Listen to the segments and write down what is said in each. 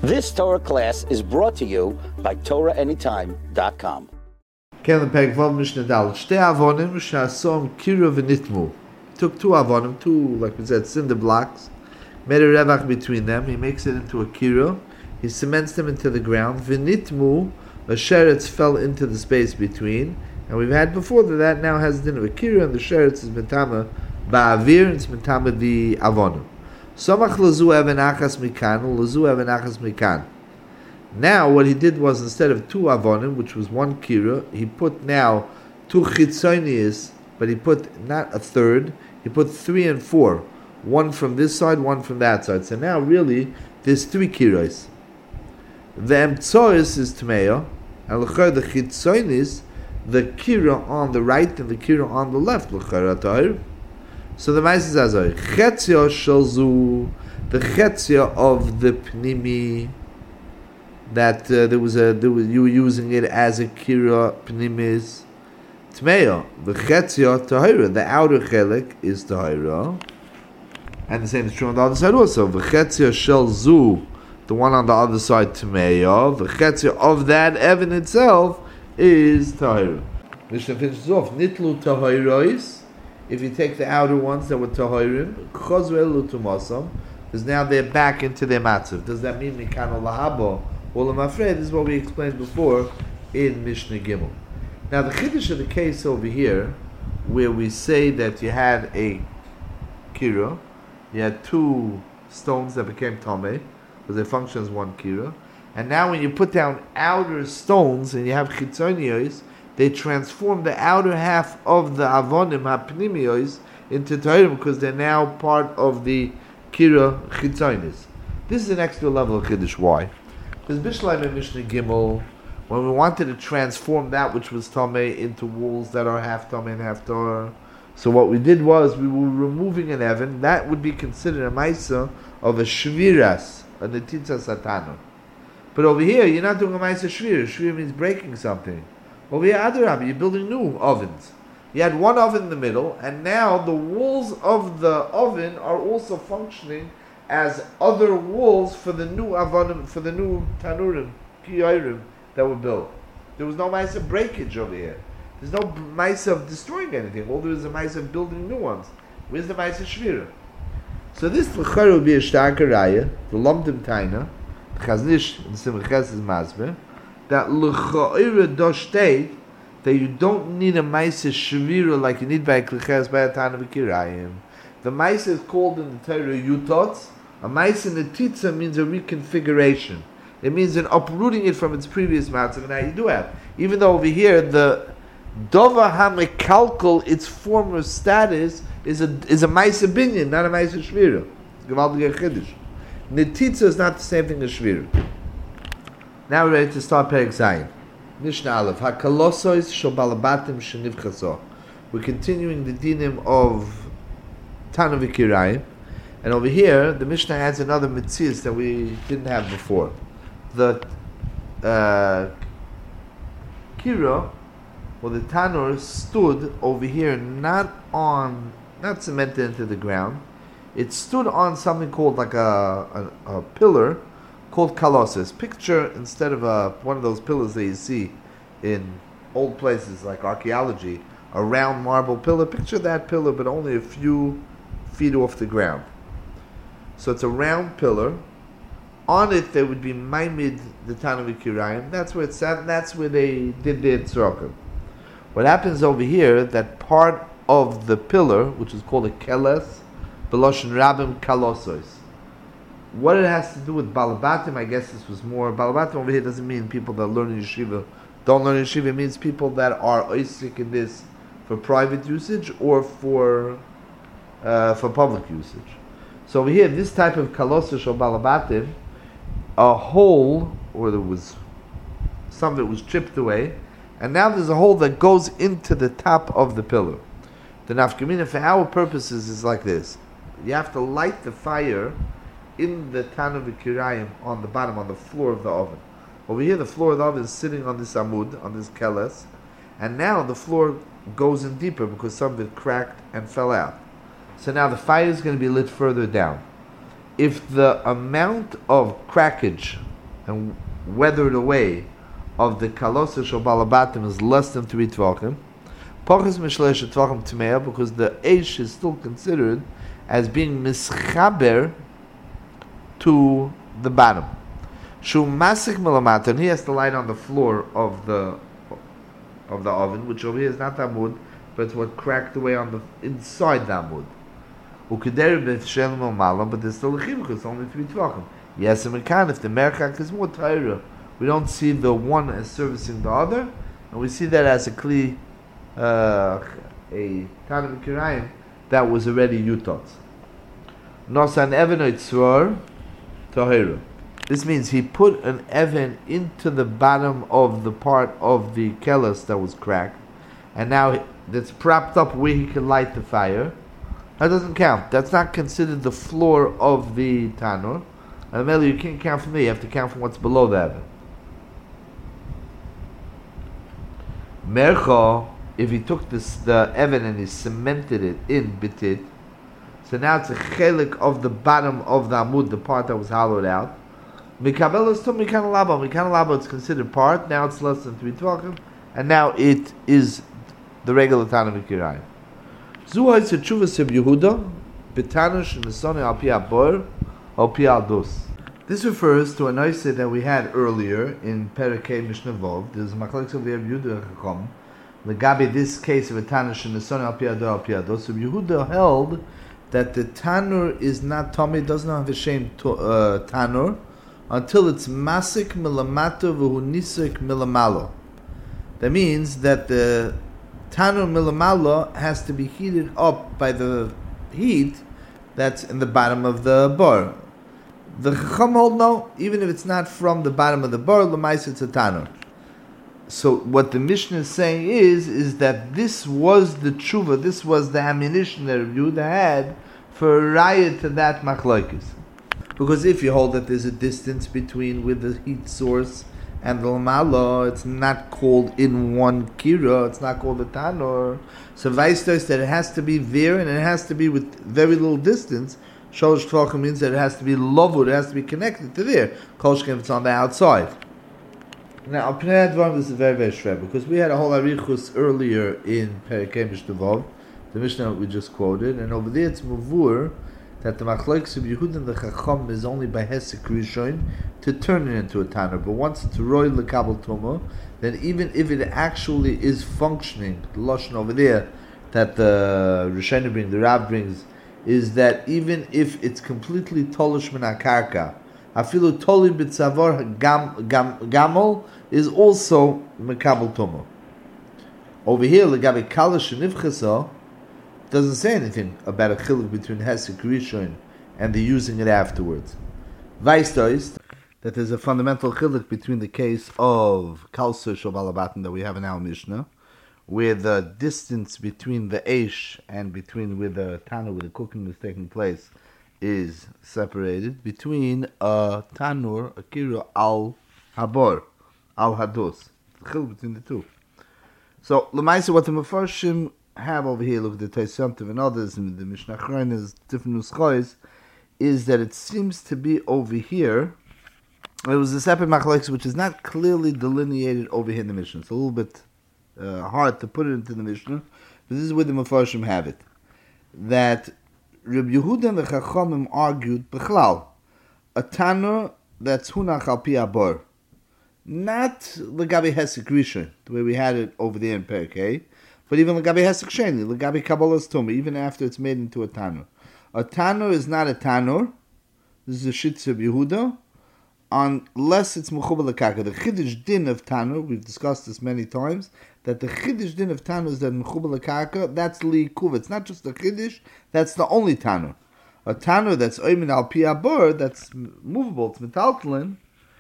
This Torah class is brought to you by TorahAnytime.com. Ken the Peg Vav Mishnah Dal. Shtei avonim she'asom kira v'nitmu. Took two avonim, two, like we said, cinder blocks, made a revach between them. He makes it into a kira. He cements them into the ground. V'nitmu, a sheretz fell into the space between. And we've had before that now has the din of a kira, and the sheretz is metama ba'avir, and it's metama the avonim. Somach lazu even achas mikan, lazu even achas mikan. Now what he did was, instead of two avonim, which was one kira, he put now two chitzonius, but he put not a third, he put 3 and 4. One from this side, one from that side. So now really there's 3 kiros. The emtsois is tmeya, and l'char the chitzonius, the kira on the right and the kira on the left, l'char atayr. So the Ma'aseh is azay. Chetzia shalzu, the chetzia of the pnimi, that you were using it as a kira pnimis. Tmeya, the chetzia tahira, the outer chelik is tahira, and the same is true on the other side also. The chetzia shalzu, the one on the other side, tmeya, the chetzia of that Evan itself is tahira. Mishnah finishes off. Nitlu tahirais. If you take the outer ones that were tahirim, chazru tumasam, because now they're back into their matzav. Does that mean mikano lahabo? Well, I'm afraid this is what we explained before in Mishnah Gimel. Now, the chiddush of the case over here, where we say that you had a kira, you had 2 stones that became tameh, because they function as one kira, and now when you put down outer stones and you have chitzonios, they transform the outer half of the avonim hapnimios into tahirim, because they're now part of the kira chitzonios. This is an extra level of chiddush. Why? Because Bishleim and Mishnah Gimel, when we wanted to transform that which was tameh into walls that are half tameh and half torah, so what we did was we were removing an evan that would be considered a ma'isa of a shviras, a netitza satana. But over here, you're not doing a ma'isa shvira. Shvira means breaking something. Over here, Adarabah, you're building new ovens. You had one oven in the middle, and now the walls of the oven are also functioning as other walls for the new avonim, for the new tanurim, kiyarim that were built. There was no ma'isa of breakage over here. There's no ma'isa of destroying anything. All there is a ma'isa of building new ones. Where's the ma'isa shvira? So this l'char would be a starker raya, the lomdim taina, the chaznish in Simchas is masber, that l'cha'ira doshtei, that you don't need a ma'isa shvira like you need by a kliches by a tana v'kirayim. The ma'isa is called in the Torah yutot. A ma'isa netitza means a reconfiguration. It means an uprooting it from its previous matzav. And now you do have, even though over here the dova hamekalkal, its former status is a ma'isa binyan, not a ma'isa shvira. Gewaltige chiddush. Netitza is not the same thing as shvira. Now we're ready to start Perek Zayin. Mishnah Aleph. Hakalosos shel balabatim shenivchaso. We're continuing the dinim of Tana v'Kirayim, and over here the Mishnah adds another mitzvah that we didn't have before. The kira, or the tanur, stood over here not cemented into the ground. It stood on something called like a pillar called kalosis. Picture, instead of one of those pillars that you see in old places like archaeology, a round marble pillar. Picture that pillar, but only a few feet off the ground. So it's a round pillar. On it there would be Maimid, the Tana v'Kirayim. That's where it sat, and that's where they did their tzrokim. What happens over here, that part of the pillar, which is called a keles, B'loshen Rabim Kalosos. What it has to do with Balabatim, I guess this was more, Balabatim over here doesn't mean people that learn in yeshiva, don't learn in yeshiva. It means people that are oisik in this for private usage or for public usage. So over here, this type of kalosish or balabatim, a hole, or there was some of it was chipped away, and now there's a hole that goes into the top of the pillar. The nafkamina for our purposes is like this: you have to light the fire in the Tana v'Kirayim on the bottom, on the floor of the oven. Over here, the floor of the oven is sitting on this amud, on this keles, and now the floor goes in deeper because some of it cracked and fell out. So now the fire is going to be lit further down. If the amount of crackage and weathered away of the Kalosa Shal Balabatim is less than 3 Tvachim. Pachas Mishlesh Tvachim Tmeah, because the Eish is still considered as being mischaber to the bottom. Shu Masik Milamata, and he has to light on the floor of the oven, which over here is not Amud, but it's what cracked away on the inside the Amud. Ukeder b'Shem Malam, but there's still a chibuk, it's only 3 Tvachim. Yes, and if the Merchak is more Torah, we don't see the one as servicing the other, and we see that as a Kli, a Tanam Kirayim, that was already Yutot. Nosan Even Oitzor Tahira. This means he put an Even into the bottom of the part of the Keles that was cracked, and now that's propped up where he can light the fire. That doesn't count. That's not considered the floor of the Tanur. And you can't count from there, you have to count from what's below the Even. Mercha, if he took the Even and he cemented it in Bitit, so now it's a chelik of the bottom of the Amud, the part that was hollowed out. Mikabel is to Mikan Labo. Mikan Labo is considered part, now it's less than 3 Tvachim, and now it is the regular Tanam Kirayim. Zuha is a tshuva seb Yehuda, Betanush Nesone al pi abor, al pi al dos. This refers to a noise that we had earlier in Perakei Mishnah Vov. There's a machlokes of Reb Yehuda Chacham. Legabi this case of a Tanush Nesone al pi ador al pi al dos. Reb Yehuda held that the Tanur is not Tommy, doesn't have a shame Tanur, until it's Masik Milamato v'hu Nisik Milamalo. That means that the Tanur Milamala has to be heated up by the heat that's in the bottom of the bar. The Chacham hold no, even if it's not from the bottom of the bar, Lamais it's a Tanur. So what the Mishnah is saying is that this was the tshuva, this was the ammunition that Rabbi Yehuda had for a raya to that machlokes. Because if you hold that there's a distance between with the heat source and the Lamala, it's not called in one kira, it's not called a tanur. So vice that it has to be there and it has to be with very little distance. Sholosh Tvachim means that it has to be lovud, it has to be connected to there. Kolshkin if it's on the outside. Now, Pnei Advarim is very, very shred, because we had a whole arichus earlier in Perikei Mishnah Vov, the Mishnah we just quoted, and over there it's mavur that the machlokes of Yehud and the Chacham is only by Hesek Rishon to turn it into a tanner. But once it's roy lekabel tuma, then even if it actually is functioning, the lashon over there that the Rishonim bring, the Rav brings, is that even if it's completely tolish min akarka, afilu toli b'tzavar gamol is also mekabel tuma. Over here, legabe kalash nivchasa, doesn't say anything about a chiluk between Hesek Rishon and the using it afterwards. Weisst that there's a fundamental chiluk between the case of Kalsush of Alabatim that we have in our Mishnah, where the distance between the Eish and between where the Tanur, where the cooking is taking place, is separated between a Tanur, a Kiro al Habor, al Hados. The chiluk between the two. So, Lemaisa, what the Mefarshim have over here, look at the Teisantiv and others, and the Mishnah Chronis, different nuschos, is that it seems to be over here. It was a separate machlokes which is not clearly delineated over here in the Mishnah. It's a little bit hard to put it into the Mishnah, but this is where the Mefarshim have it. That Reb Yehuda and the Chachamim argued, Bechlal, a tanur that's hunach al pi abor, not legabe Hesek Rishon, the way we had it over there in Perkei, but even legabe Hesek Sheni, legabe Kabbalas Tumah, even after it's made into a tanur. A tanur is not a tanur. This is a shitz of Yehuda, unless it's mechubar lekaka. The chiddush din of tanur, we've discussed this many times, that the chiddush din of tanur is that mechubar lekaka, that's li kuva. It's not just the chiddush, that's the only tanur. A tanur that's oimin al pi abor, that's movable, it's metaltalin,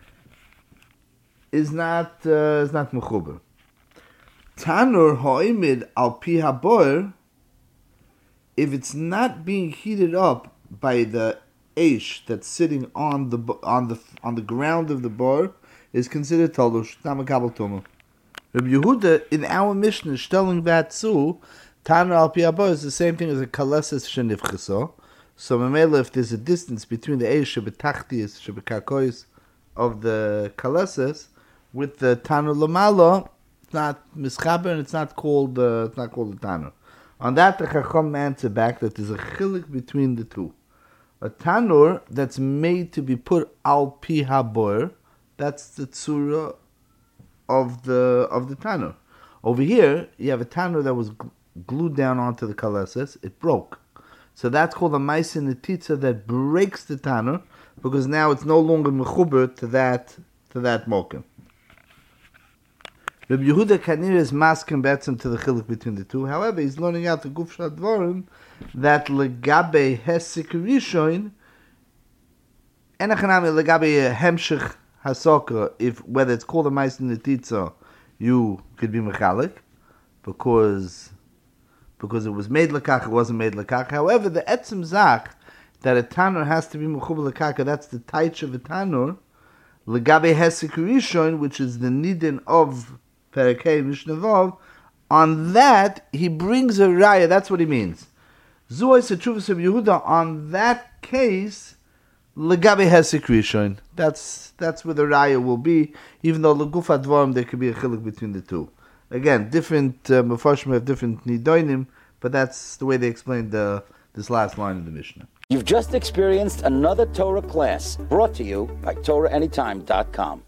is not mechubar. Tanur ha'imid al pi habor, if it's not being heated up by the eish that's sitting on the ground of the bar, is considered tolush, not makabel tumah. Rabbi Yehuda in our Mishnah is telling that too. Tanur al pi habor is the same thing as a kaleses shenivchasa. So, if there's a distance between the eish shebetachtis shebekakois kaleses with the Tanur Lamala. It's not mischaber and it's not called a Tanur. On that, the Chacham answer back that there's a chilik between the two. A Tanur that's made to be put al pi habor, that's the tzura of the Tanur. Over here, you have a Tanur that was glued down onto the kaleses. It broke. So that's called a ma'aser netitza that breaks the Tanur, because now it's no longer mechuber to that mokum. Rabbi Yehuda Kanir is masking betzim to the chiluk between the two. However, he's learning out the Guf Shadvarim that legabe hesik rishon enachanami legabe hemshich hasoka, if whether it's called a ma'aser netitza, you could be mechalik because it was made lekach, it wasn't made lekach. However, the etzim zach that a tanur has to be mechuber lekach, that's the taich of a tanur, legabe hesik rishon, which is the nidin of Perakei Mishnah Vav. On that, he brings a raya. That's what he means. Zuhay Setchuvas of Yehuda. On that case, legabe hesik rishon. That's where the raya will be. Even though leguf advarim there could be a chiluk between the two. Again, different mefarshim have different nidonim, but that's the way they explained this last line of the Mishnah. You've just experienced another Torah class brought to you by TorahAnytime.com.